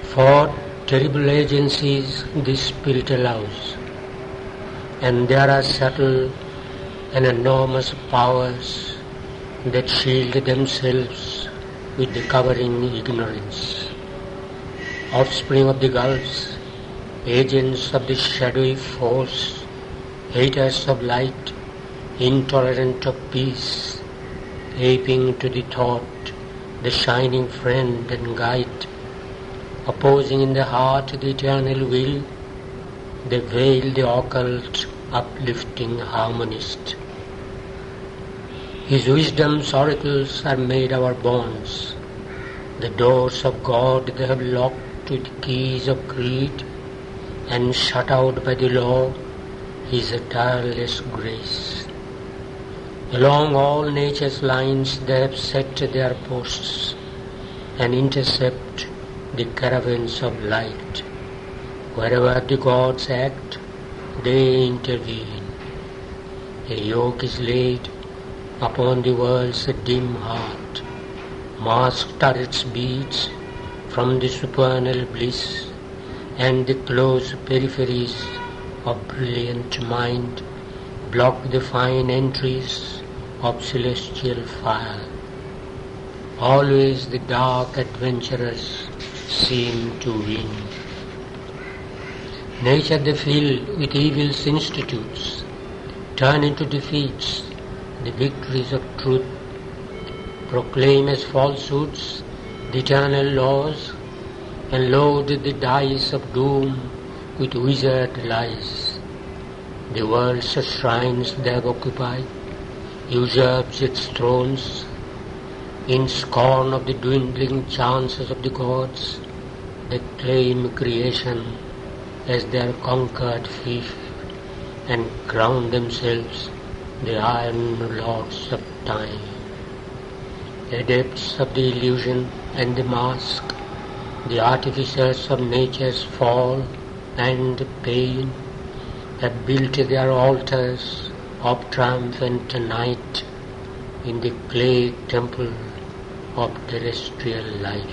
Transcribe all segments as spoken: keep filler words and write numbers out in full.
For terrible agencies the Spirit allows, and there are subtle and enormous powers that shield themselves with the covering ignorance. Offspring of the gulfs, agents of the shadowy force, haters of light, intolerant of peace, aping to the thought the shining friend and guide, opposing in the heart the eternal will, they veil the occult, uplifting harmonist. His wisdom's oracles are made our bonds. The doors of God they have locked with keys of creed, and shut out by the law His tireless grace. Along all nature's lines they have set their posts, and intercept the caravans of light. Wherever the gods act, they intervene. A yoke is laid upon the world's dim heart. Masked are its beats from the supernal bliss, and the close peripheries of brilliant mind block the fine entries of celestial fire. Always the dark adventurers seem to win. Nature they fill with evil's institutes, turn into defeats the victories of truth, proclaim as falsehoods the eternal laws, and load the dice of doom with wizard lies. The world's shrines they have occupied, usurps its thrones, in scorn of the dwindling chances of the gods, they claim creation as their conquered fief, and crown themselves the iron lords of time. Adepts of the illusion and the mask, the artificers of nature's fall and pain, have built their altars of triumphant night in the clay temple of terrestrial life.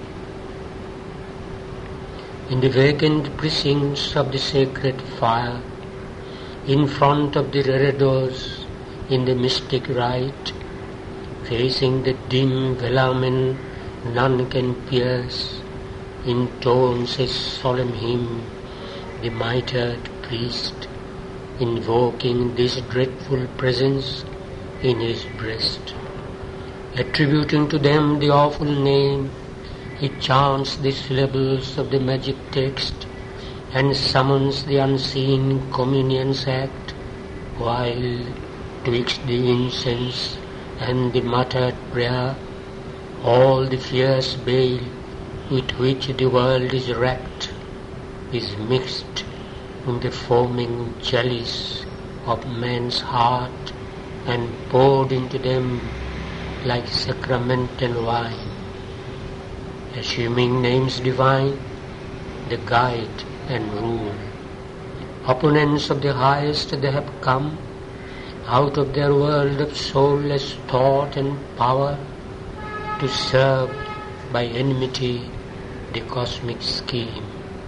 In the vacant precincts of the sacred fire, in front of the reredos, in the mystic rite, facing the dim velamen none can pierce, intones a solemn hymn the mitred priest, invoking this dreadful presence in his breast. Attributing to them the awful name, he chants the syllables of the magic text, and summons the unseen communion's act, while twixt the incense and the muttered prayer, all the fierce bale with which the world is racked is mixed in the foaming chalice of man's heart, and poured into them like sacramental wine. Assuming names divine, they guide and rule. Opponents of the highest they have come, out of their world of soulless thought and power, to serve by enmity the cosmic scheme.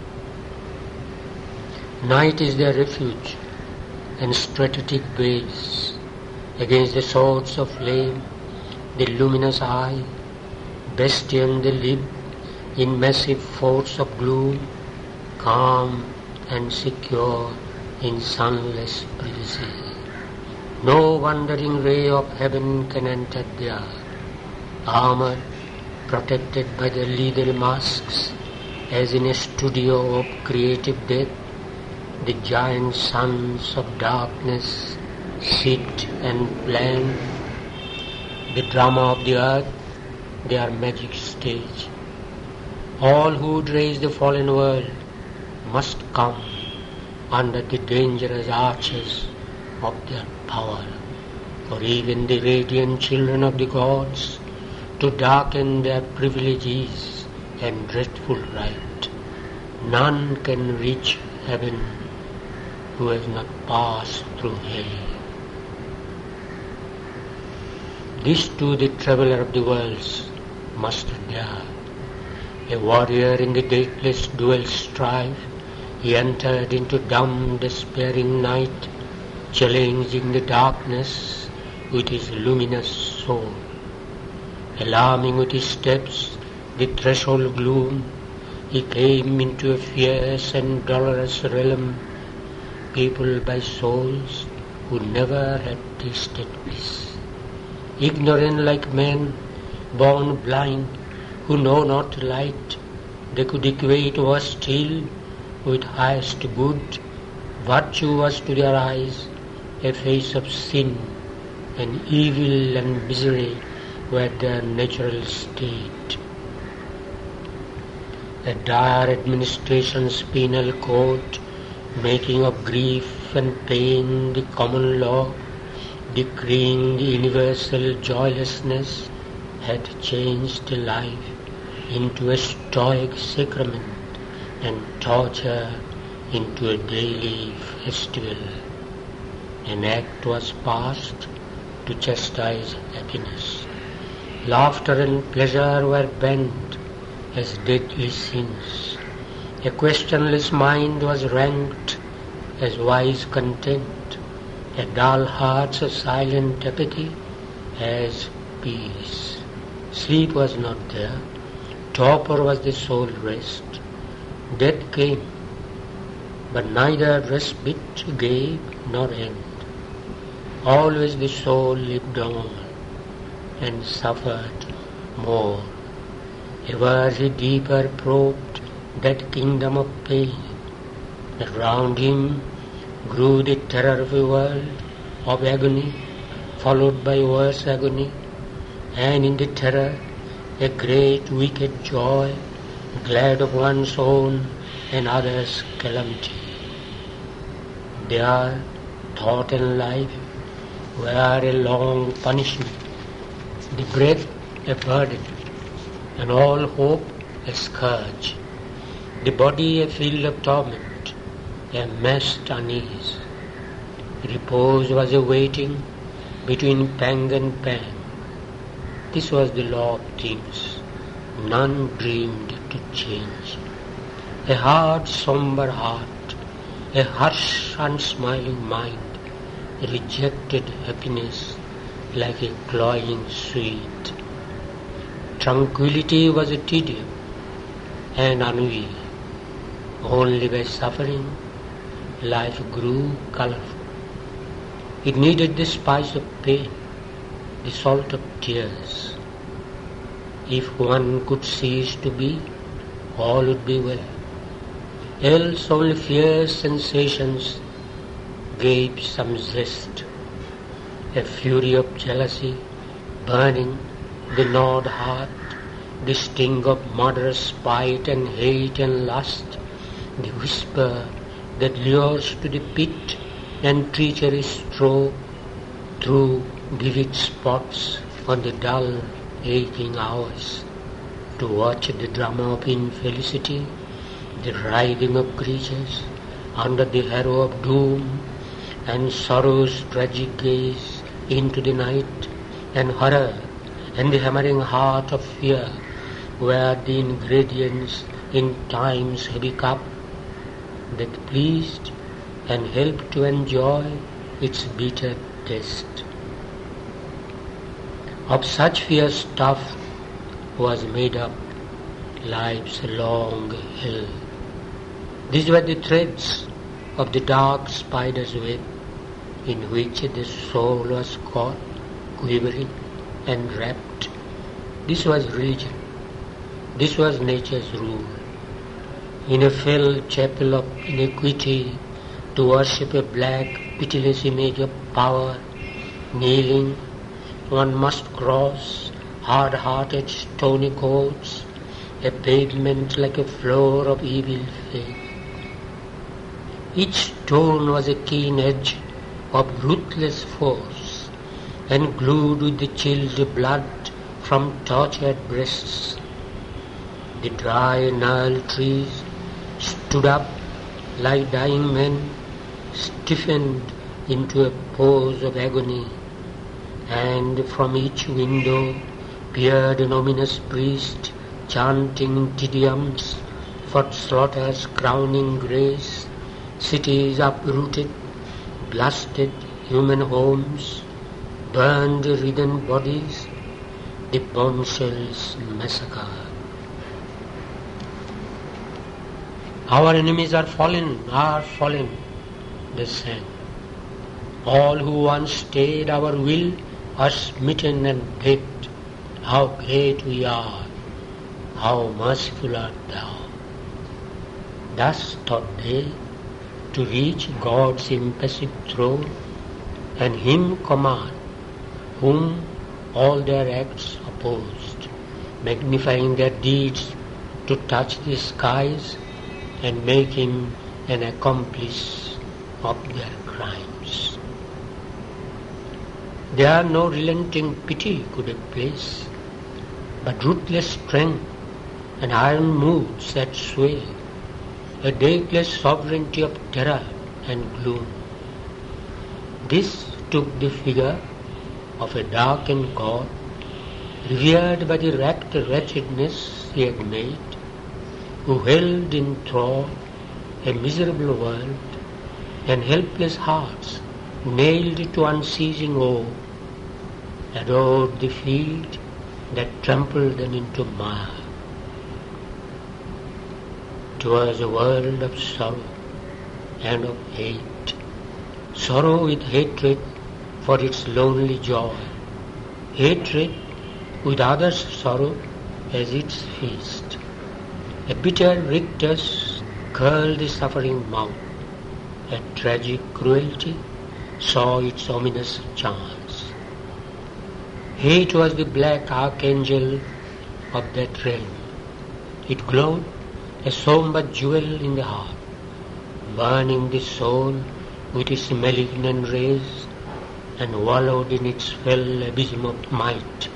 Night is their refuge and strategic base against the swords of flame, the luminous eye, bastion they live in massive forts of gloom, calm and secure in sunless privacy. No wandering ray of heaven can enter there. Armored, protected by the lethal masks, as in a studio of creative death, the giant sons of darkness sit and plan the drama of the earth, their magic stage. All who would raise the fallen world must come under the dangerous arches of their power, for even the radiant children of the gods to darken their privileges and dreadful right. None can reach heaven who has not passed through hell. This too the traveller of the worlds must dare. A warrior in the dateless dual strife, he entered into dumb, despairing night, challenging the darkness with his luminous soul. Alarming with his steps the threshold gloom, he came into a fierce and dolorous realm, peopled by souls who never had tasted peace. Ignorant like men, born blind, who know not light, they could equate was still with highest good. Virtue was to their eyes a face of sin, and evil and misery were their natural state. A dire administration's penal code, making of grief and pain the common law, decreeing universal joylessness, had changed life into a stoic sacrament and torture into a daily festival. An act was passed to chastise happiness. Laughter and pleasure were banned as deadly sins. A questionless mind was ranked as wise content. A dull heart's silent apathy as peace. Sleep was not there. Torpor was the sole rest. Death came, but neither respite gave nor end. Always the soul lived on and suffered more. Ever he deeper probed that kingdom of pain. Around him grew the terror of a world of agony, followed by worse agony, and in the terror a great wicked joy, glad of one's own and others' calamity. There, thought and life were a long punishment, the breath a burden, and all hope a scourge, the body a field of torment, a massed unease. Repose was a waiting between pang and pang. This was the law of things, none dreamed to change. A hard, sombre heart, a harsh, unsmiling mind, rejected happiness like a cloying sweet. Tranquility was a tedium and ennui. Only by suffering life grew colorful. It needed the spice of pain, the salt of tears. If one could cease to be, all would be well. Else only fierce sensations gave some zest. A fury of jealousy burning the gnawed heart, the sting of murderous spite and hate and lust, the whisper that lures to the pit and treachery stroke through vivid spots on the dull, aching hours, to watch the drama of infelicity, the writhing of creatures under the harrow of doom, and sorrow's tragic gaze into the night, and horror and the hammering heart of fear were the ingredients in time's heavy cup that pleased and helped to enjoy its bitter taste. Of such fierce stuff was made up life's long hell. These were the threads of the dark spider's web in which the soul was caught, quivering and wrapped. This was religion. This was nature's rule. In a fell chapel of iniquity, to worship a black, pitiless image of power, kneeling, one must cross hard-hearted stony courts, a pavement like a floor of evil faith. Each stone was a keen edge of ruthless force, and glued with the chilled blood from tortured breasts. The dry gnarled trees stood up like dying men, stiffened into a pose of agony, and from each window peered an ominous priest chanting Te-Deums for slaughter's crowning grace, cities uprooted, blasted human homes, burned written bodies, the bombshells massacre. Our enemies are fallen, are fallen, they sang. All who once stayed our will are smitten and dead. How great we are, how merciful art thou. Thus thought they, to reach God's impassive throne, and Him command, whom all their acts opposed, magnifying their deeds to touch the skies, and make Him an accomplice of their crimes. There no relenting pity could have place, but ruthless strength and iron moods that sway, a dateless sovereignty of terror and gloom. This took the figure of a darkened God, revered by the racked wretchedness He had made, who held in thrall a miserable world and helpless hearts nailed to unceasing woe, adored the field that trampled them into mire. 'Twas a world of sorrow and of hate, sorrow with hatred for its lonely joy, hatred with others' sorrow as its feast. A bitter rictus curled the suffering mouth, a tragic cruelty saw its ominous chance. Hate was the black archangel of that realm. It glowed a sombre jewel in the heart, burning the soul with its malignant rays, and wallowed in its fell abysm of might.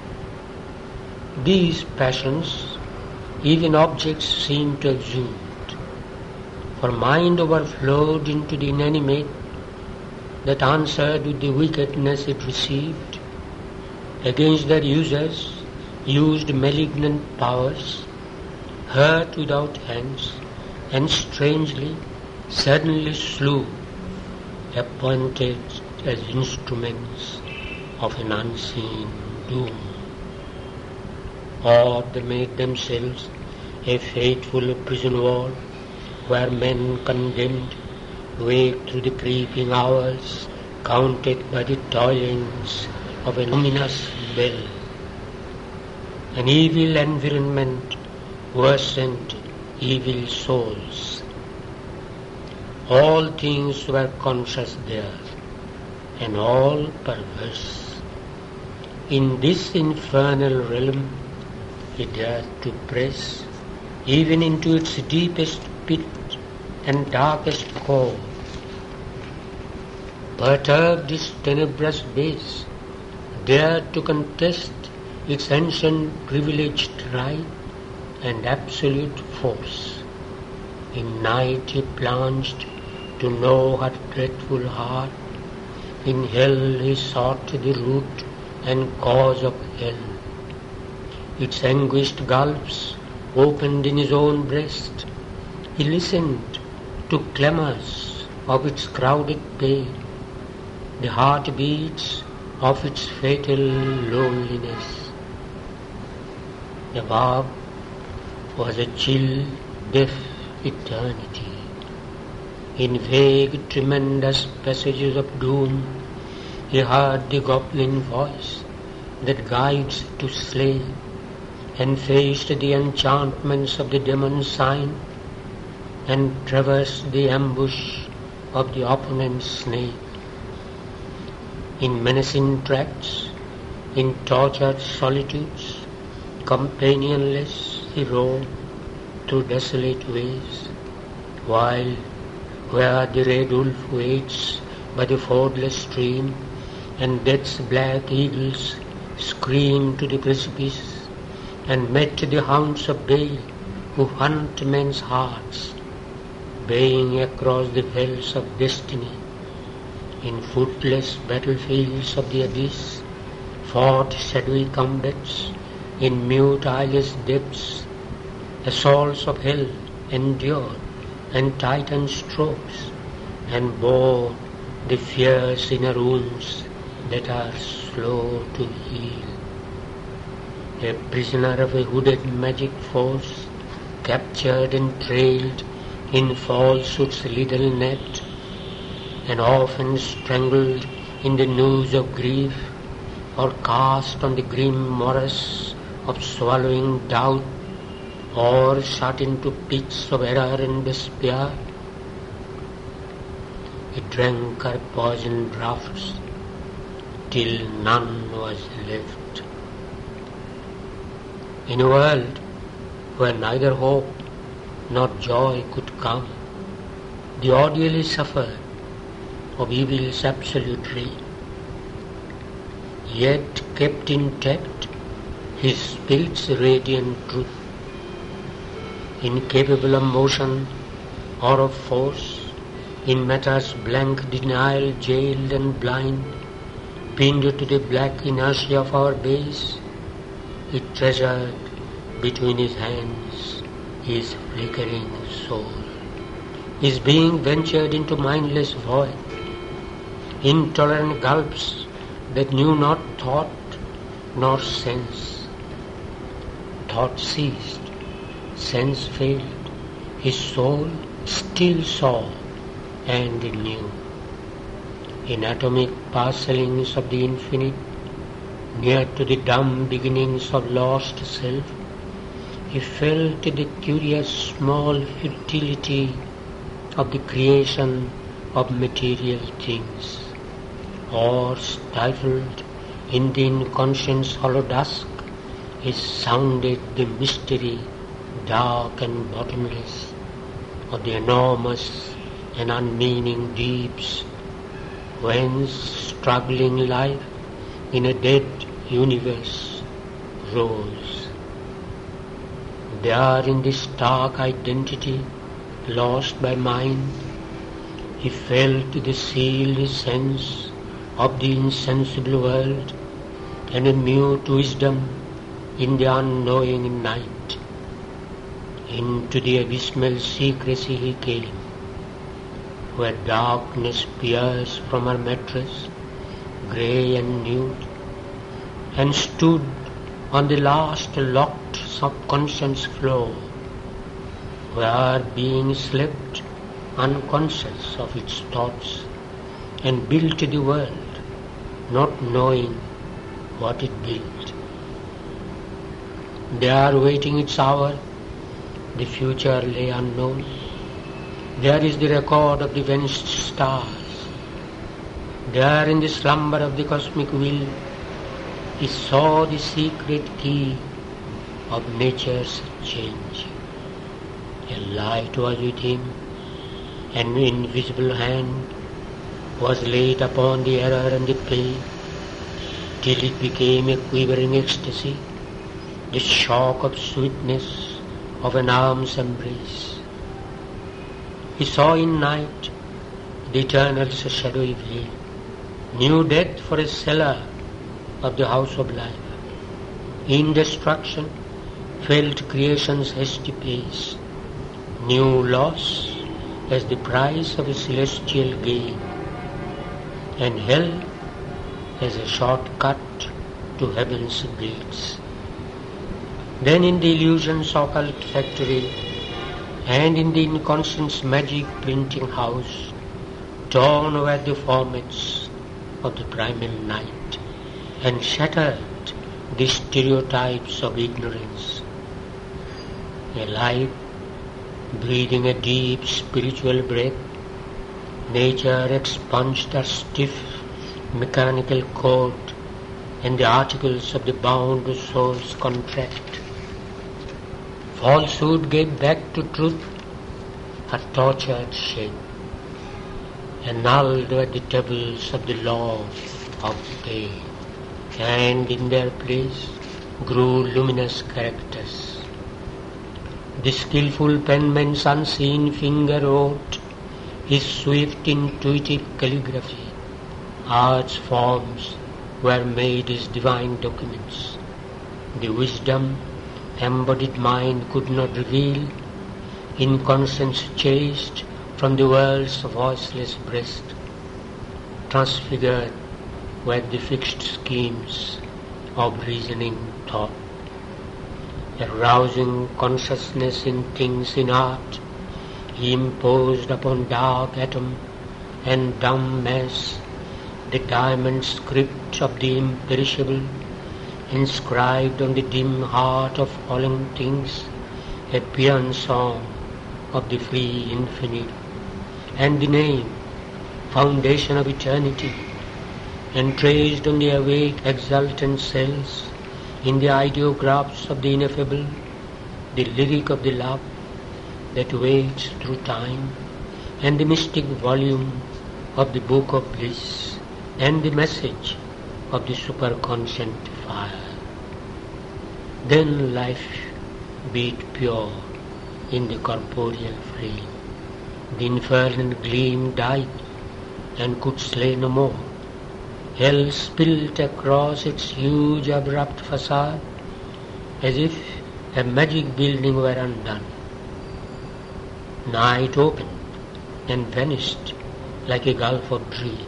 These passions even objects seemed to exude, for mind overflowed into the inanimate that answered with the wickedness it received. Against their users used malignant powers, hurt without hands, and strangely, suddenly slew, appointed as instruments of an unseen doom. Or they made themselves a fateful prison wall, where men condemned wait through the creeping hours, counted by the toilings of an ominous bell. An evil environment worsened evil souls. All things were conscious there, and all perverse. In this infernal realm, he dared to press, even into its deepest pit and darkest core. Perturbed its tenebrous base, dared to contest its ancient privileged right and absolute force. In night he plunged to know her dreadful heart. In hell he sought the root and cause of hell. Its anguished gulfs opened in his own breast. He listened to clamours of its crowded pain, the heartbeats of its fatal loneliness. Above was a chill, deaf eternity. In vague, tremendous passages of doom, he heard the goblin voice that guides to slay, and faced the enchantments of the demon sign, and traversed the ambush of the opponent's snake. In menacing tracts, in tortured solitudes, companionless he roamed through desolate ways, while where the red wolf waits by the fordless stream, and death's black eagles scream to the precipice, and met the hounds of bay who hunt men's hearts, baying across the fells of destiny. In footless battlefields of the abyss, fought shadowy combats in mute eyeless depths, assaults of hell endured, and titan strokes, and bore the fierce inner wounds that are slow to heal. A prisoner of a hooded magic force, captured and trailed in falsehood's little net, and often strangled in the noose of grief, or cast on the grim morass of swallowing doubt, or shut into pits of error and despair. He drank her poison draughts till none was left. In a world where neither hope nor joy could come, the ordeal suffered of evil's absolute reign, yet kept intact his spirit's radiant truth, incapable of motion or of force, in matter's blank denial jailed and blind, pinned to the black inertia of our base, he treasured between his hands his flickering soul. His being ventured into mindless void, intolerant gulfs that knew not thought nor sense. Thought ceased, sense failed, his soul still saw and knew. In atomic parcellings of the infinite, near to the dumb beginnings of lost self, he felt the curious small futility of the creation of material things, or stifled in the inconscious hollow dusk, he sounded the mystery, dark and bottomless, of the enormous and unmeaning deeps, whence struggling life in a dead universe rose. There in this stark identity, lost by mind, he felt the sealed sense of the insensible world, and a mute wisdom in the unknowing night. Into the abysmal secrecy he came, where darkness pierced from her mattress, grey and nude, and stood on the last locked subconscious floor, where being slept unconscious of its thoughts, and built the world, not knowing what it built. There, waiting its hour, the future lay unknown. There is the record of the vanished stars. There, in the slumber of the cosmic will, he saw the secret key of nature's change. A light was with him, an invisible hand was laid upon the error and the pain, till it became a quivering ecstasy, the shock of sweetness of an arm's embrace. He saw in night the eternal's shadowy veil, knew death for a cellar of the house of life. In destruction felt creation's hasty pace, knew loss as the price of a celestial gain, and hell as a short-cut to heaven's gates. Then in the illusion's occult factory, and in the inconscient's magic printing house, torn were the formats of the primal night, and shattered the stereotypes of ignorance. Alive, breathing a deep spiritual breath, nature expunged her stiff mechanical code and the articles of the bound soul's contract. Falsehood gave back to truth her tortured shape. Annulled were the tables of the law of pain, and in their place grew luminous characters. The skillful penman's unseen finger wrote his swift intuitive calligraphy. Art's forms were made his divine documents. the wisdom embodied mind could not reveal, in conscience chased from the world's voiceless breast, transfigured were the fixed schemes of reasoning thought. Arousing consciousness in things inert, he imposed upon dark atom and dumb mass the diamond script of the imperishable, inscribed on the dim heart of fallen things a paean song of the free infinite, and the name, foundation of eternity, entraced on the awake exultant cells in the ideographs of the ineffable, the lyric of the love that waits through time, and the mystic volume of the book of bliss, and the message of the superconscient fire. Then life beat pure in the corporeal frame. The infernal gleam died and could slay no more. Hell spilt across its huge abrupt facade as if a magic building were undone. Night opened and vanished like a gulf of dream.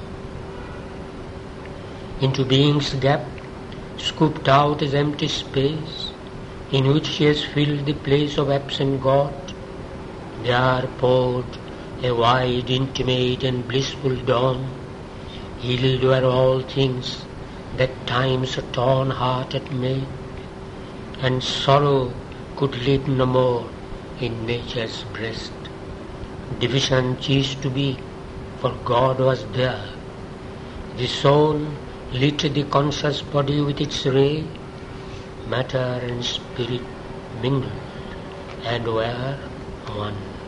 Into being's gap, scooped out as empty space, in which she has filled the place of absent God, there poured a wide, intimate and blissful dawn, healed were all things that time's torn heart had made, and sorrow could live no more in nature's breast. Division ceased to be, for God was there. The soul lit the conscious body with its ray, matter and spirit mingled and were one.